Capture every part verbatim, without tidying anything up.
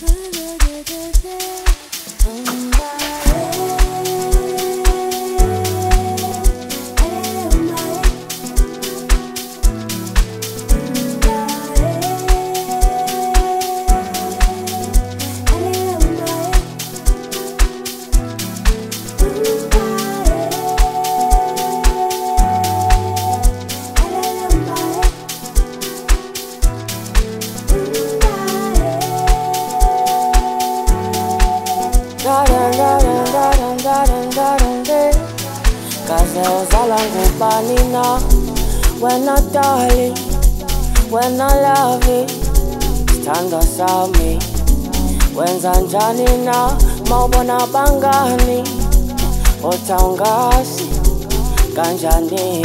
When I darling, when I love it, stand aside me. When zanjani na maubona bangani, otangasi kanjani.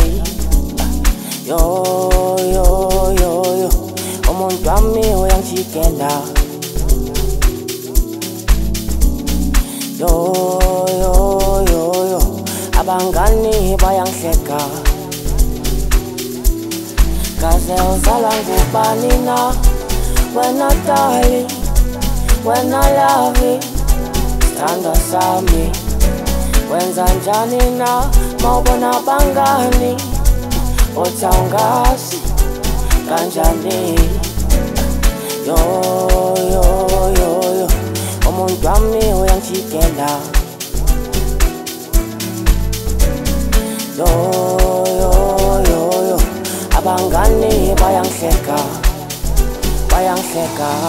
Yo yo yo yo, omuntu wami uyangijikela. Yo yo yo yo, abangani bayangihleka. Kaze uzala ngubani na, when I darling, when I love it, stand aside me. When zanjani na maubona bangani, otangasi kanjani. Yo yo yo yo, omuntu wami uyangijikela. Yo yo yo yo, abangani bayangihleka, bayangihleka.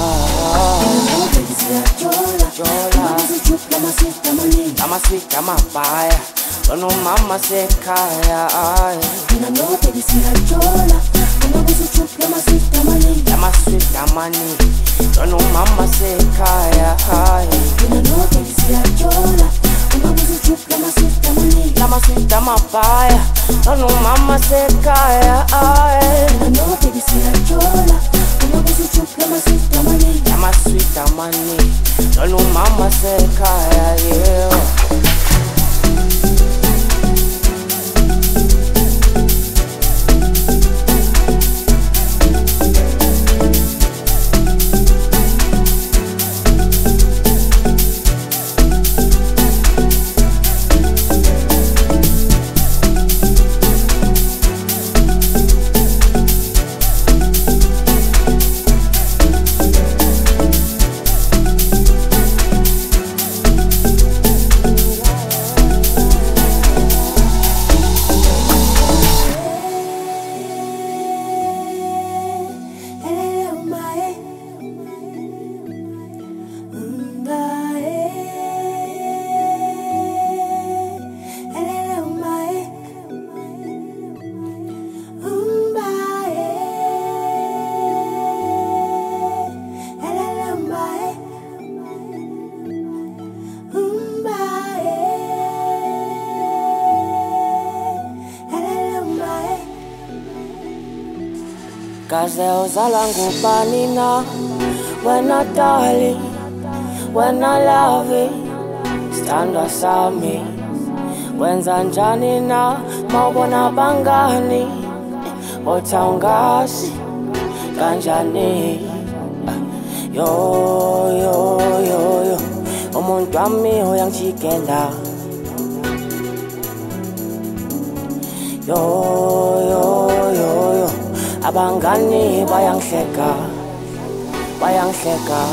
Jola, ama sweet, ama paya, no mama sekaya. Mina no baby siyajola, ama buzuchup, ama sweet, ama nini, ama sweet, ama nini, no mama sekaya. Mina no baby siyajola, ama buzuchup, ama sweet, ama nini, ama sweet, ama paya, no mama sekaya. Mina no baby siyajola, ama buzuchup, ama sweet, ama nini, ama sweet, ama nini, no mama sekaya. Yeah. Kaze uzala ngubani na, when I darling, when I love it, stand aside me. When zanjani na maubona bangani, otangasi kanjani. Yo yo yo yo, omuntu wami uyangijikela. Yo yo yo yo, abangani bayangihleka, bayangihleka.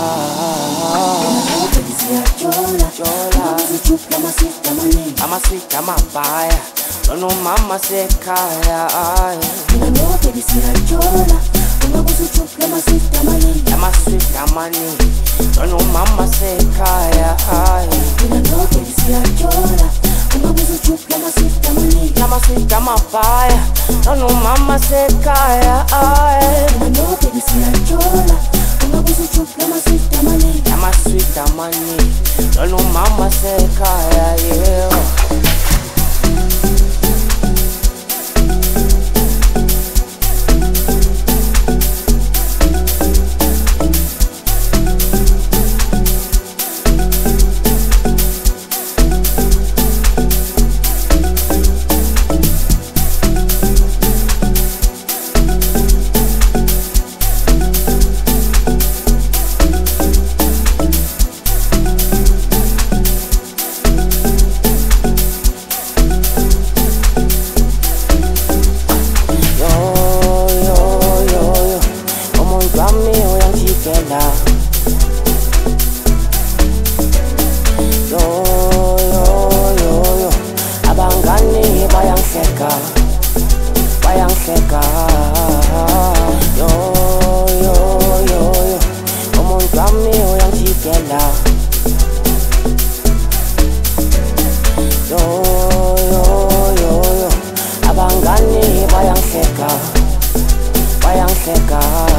Jola, ama sweet, ama paya, no mama sekaya. Mina no baby siyajola, ama buzuchup, ama sweet, ama nini, ama sweet, ama nini, no mama sekaya. Mina no baby siyajola, ama buzuchup, ama sweet, ama nini, ama sweet, ama paya, no mama sekaya. Mina no baby siyajola, ama buzuchup, ama sweet, ama nini, ama sweet, ama nini, no mama sekaya. Yeah. zami uyangijikela. Yo yo yo yo, abangani bayangihleka, bayangihleka.